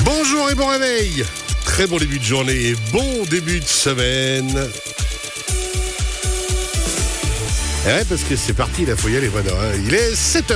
Bonjour et bon réveil. Très bon début de journée et bon début de semaine. Ouais, parce que c'est parti, il faut y aller, voilà. Il est 7h.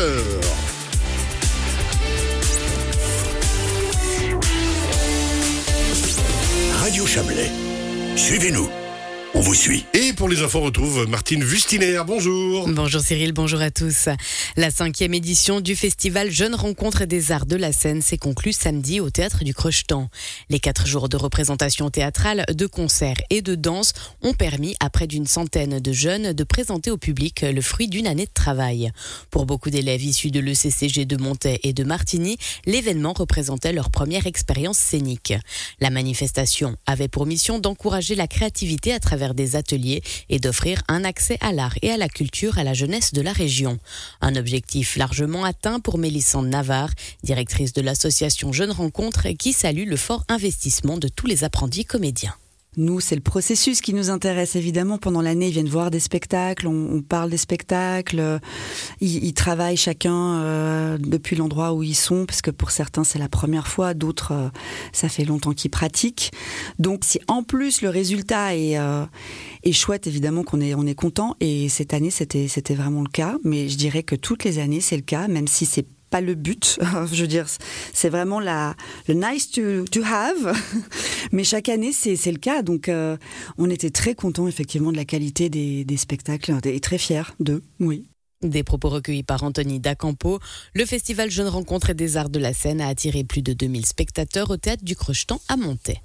Radio Chablais. Suivez-nous. On vous suit. Et pour les infos, on retrouve Martine Wustiner. Bonjour. Bonjour Cyril, bonjour à tous. La 5e édition du festival Jeunes Rencontres des Arts de la Seine s'est conclue samedi au Théâtre du Crochetan. Les 4 jours de représentation théâtrale, de concerts et de danse ont permis à près d'une centaine de jeunes de présenter au public le fruit d'une année de travail. Pour beaucoup d'élèves issus de l'ECCG de Montaix et de Martigny, l'événement représentait leur première expérience scénique. La manifestation avait pour mission d'encourager la créativité à travers des ateliers et d'offrir un accès à l'art et à la culture à la jeunesse de la région. Un objectif largement atteint pour Mélissande Navarre, directrice de l'association Jeunes Rencontres, qui salue le fort investissement de tous les apprentis comédiens. Nous, c'est le processus qui nous intéresse, évidemment. Pendant l'année, ils viennent voir des spectacles, on parle des spectacles, ils travaillent chacun depuis l'endroit où ils sont, parce que pour certains, c'est la première fois, d'autres, ça fait longtemps qu'ils pratiquent. Donc, si en plus le résultat est chouette, évidemment qu'on est content, et cette année, c'était vraiment le cas, mais je dirais que toutes les années, c'est le cas, même si c'est pas le but, je veux dire, c'est vraiment le nice to have, mais chaque année c'est le cas, donc on était très contents effectivement de la qualité des spectacles et très fiers d'eux, oui. Des propos recueillis par Anthony Dacampo, le festival Jeunes Rencontres des Arts de la Seine a attiré plus de 2000 spectateurs au Théâtre du Crochetan à Montaix.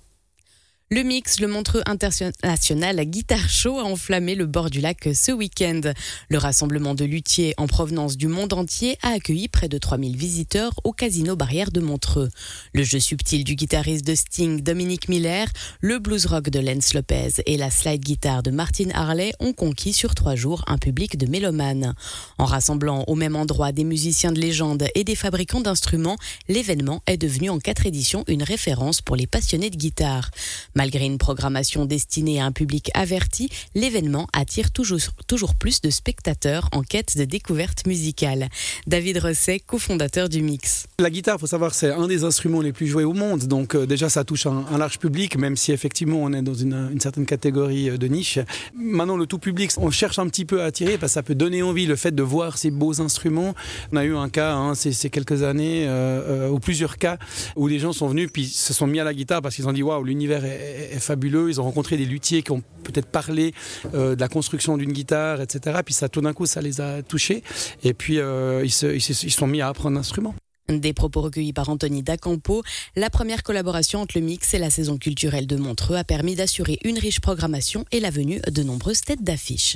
Le Mix, le Montreux International Guitar Show, a enflammé le bord du lac ce week-end. Le rassemblement de luthiers en provenance du monde entier a accueilli près de 3000 visiteurs au Casino Barrière de Montreux. Le jeu subtil du guitariste de Sting, Dominique Miller, le blues rock de Lance Lopez et la slide guitare de Martin Harley ont conquis sur 3 jours un public de mélomanes. En rassemblant au même endroit des musiciens de légende et des fabricants d'instruments, l'événement est devenu en 4 éditions une référence pour les passionnés de guitare. Malgré une programmation destinée à un public averti, l'événement attire toujours plus de spectateurs en quête de découvertes musicales. David Rosset, cofondateur du Mix. La guitare, il faut savoir, c'est un des instruments les plus joués au monde. Donc déjà, ça touche un large public, même si effectivement on est dans une certaine catégorie de niche. Maintenant, le tout public, on cherche un petit peu à attirer parce que ça peut donner envie, le fait de voir ces beaux instruments. On a eu un cas, ces quelques années, ou plusieurs cas, où les gens sont venus puis se sont mis à la guitare parce qu'ils ont dit « Waouh, l'univers est fabuleux » Ils ont rencontré des luthiers qui ont peut-être parlé de la construction d'une guitare, etc. Puis ça, tout d'un coup, ça les a touchés. Et puis, ils sont mis à apprendre l'instrument. Des propos recueillis par Anthony Dacampo, la première collaboration entre le Mix et la saison culturelle de Montreux a permis d'assurer une riche programmation et la venue de nombreuses têtes d'affiche.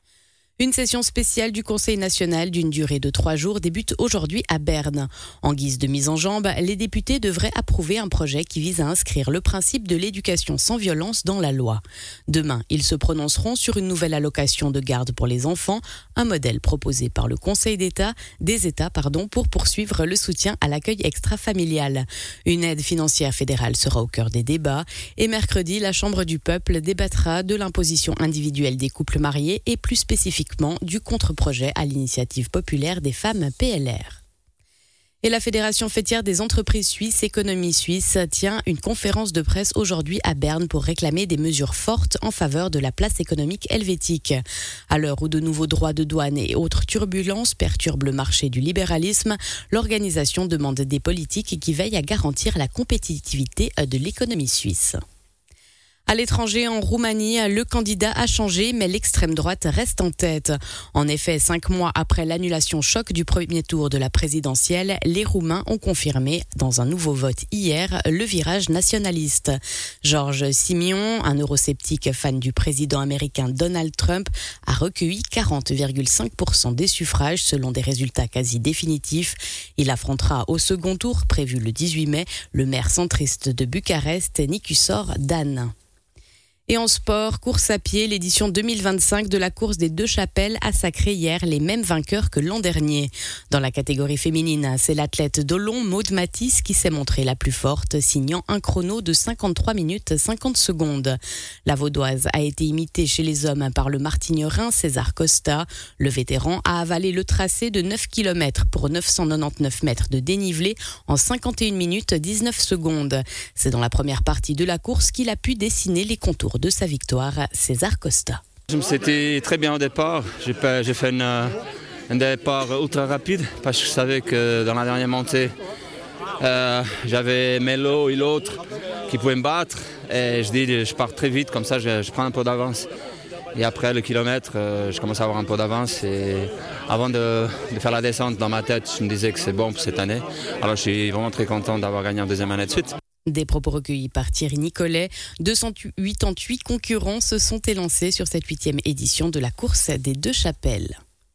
Une session spéciale du Conseil national d'une durée de 3 jours débute aujourd'hui à Berne. En guise de mise en jambe, les députés devraient approuver un projet qui vise à inscrire le principe de l'éducation sans violence dans la loi. Demain, ils se prononceront sur une nouvelle allocation de garde pour les enfants, un modèle proposé par le Conseil des États pour poursuivre le soutien à l'accueil extra-familial. Une aide financière fédérale sera au cœur des débats et mercredi, la Chambre du peuple débattra de l'imposition individuelle des couples mariés et plus spécifiquement du contre-projet à l'initiative populaire des femmes PLR. Et la Fédération fêtière des entreprises suisses, Économie Suisse, tient une conférence de presse aujourd'hui à Berne pour réclamer des mesures fortes en faveur de la place économique helvétique. À l'heure où de nouveaux droits de douane et autres turbulences perturbent le marché du libéralisme, l'organisation demande des politiques qui veillent à garantir la compétitivité de l'économie suisse. À l'étranger, en Roumanie, le candidat a changé, mais l'extrême droite reste en tête. En effet, 5 mois après l'annulation choc du premier tour de la présidentielle, les Roumains ont confirmé, dans un nouveau vote hier, le virage nationaliste. George Simion, un eurosceptique fan du président américain Donald Trump, a recueilli 40,5% des suffrages selon des résultats quasi définitifs. Il affrontera au second tour, prévu le 18 mai, le maire centriste de Bucarest, Nicusor Dan. Et en sport, course à pied, l'édition 2025 de la course des Deux Chapelles a sacré hier les mêmes vainqueurs que l'an dernier. Dans la catégorie féminine, c'est l'athlète d'Olon, Maude Matisse, qui s'est montrée la plus forte, signant un chrono de 53 minutes 50 secondes. La Vaudoise a été imitée chez les hommes par le Martignerin César Costa. Le vétéran a avalé le tracé de 9 km pour 999 mètres de dénivelé en 51 minutes 19 secondes. C'est dans la première partie de la course qu'il a pu dessiner les contours de sa victoire, César Costa. C'était très bien au départ. J'ai fait un départ ultra rapide parce que je savais que dans la dernière montée, j'avais Melo et l'autre qui pouvaient me battre. Et je dis, je pars très vite, comme ça je prends un peu d'avance. Et après le kilomètre, je commence à avoir un peu d'avance. Et avant de faire la descente, dans ma tête, je me disais que c'est bon pour cette année. Alors je suis vraiment très content d'avoir gagné en deuxième année de suite. Des propos recueillis par Thierry Nicolet. 288 concurrents se sont élancés sur cette 8e édition de la course des Deux Chapelles.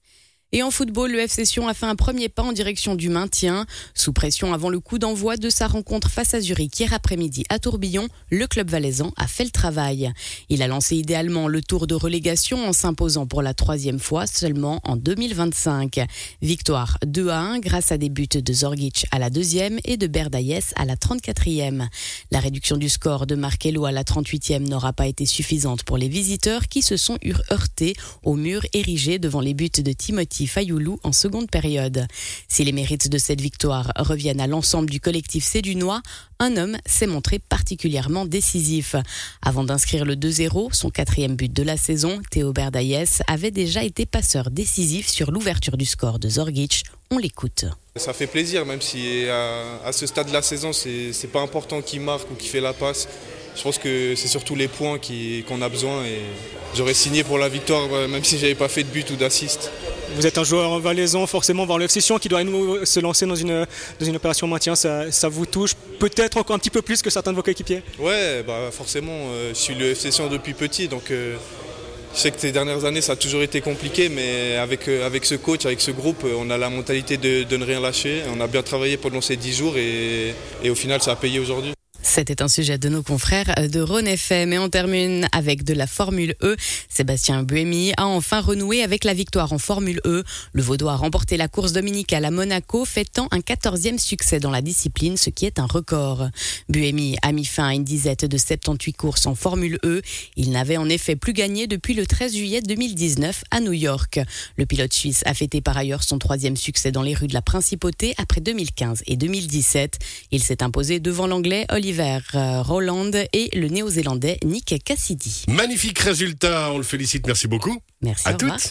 Et en football, le FC Sion a fait un premier pas en direction du maintien. Sous pression avant le coup d'envoi de sa rencontre face à Zurich hier après-midi à Tourbillon, le club valaisan a fait le travail. Il a lancé idéalement le tour de relégation en s'imposant pour la 3e fois seulement en 2025. Victoire 2-1 grâce à des buts de Zorgic à la 2e et de Berdayes à la 34e. La réduction du score de Markello à la 38e n'aura pas été suffisante pour les visiteurs qui se sont heurtés au mur érigé devant les buts de Timothy Fayoulou en seconde période. Si les mérites de cette victoire reviennent à l'ensemble du collectif sédunois, un homme s'est montré particulièrement décisif. Avant d'inscrire le 2-0, son 4e but de la saison, Théo Berdayes avait déjà été passeur décisif sur l'ouverture du score de Zorgic. On l'écoute. Ça fait plaisir, même si à ce stade de la saison, c'est pas important qui marque ou qui fait la passe. Je pense que c'est surtout les points qu'on a besoin et j'aurais signé pour la victoire même si j'avais pas fait de but ou d'assist. Vous êtes un joueur valaisan, forcément, voir le FC Sion qui doit se lancer dans une opération maintien, ça vous touche peut-être encore un petit peu plus que certains de vos coéquipiers ? Ouais, forcément, je suis le FC Sion depuis petit, donc je sais que ces dernières années ça a toujours été compliqué, mais avec ce coach, avec ce groupe, on a la mentalité de ne rien lâcher. On a bien travaillé pendant ces 10 jours et au final ça a payé aujourd'hui. C'était un sujet de nos confrères de Rhône FM. Et on termine avec de la Formule E. Sébastien Buemi a enfin renoué avec la victoire en Formule E. Le Vaudois a remporté la course dominicale à Monaco, fêtant un 14e succès dans la discipline, ce qui est un record. Buemi a mis fin à une disette de 78 courses en Formule E. Il n'avait en effet plus gagné depuis le 13 juillet 2019 à New York. Le pilote suisse a fêté par ailleurs son 3e succès dans les rues de la Principauté après 2015 et 2017. Il s'est imposé devant l'Anglais Oliver Rowland et le Néo-Zélandais Nick Cassidy. Magnifique résultat, on le félicite, merci beaucoup. Merci, à au revoir. toutes.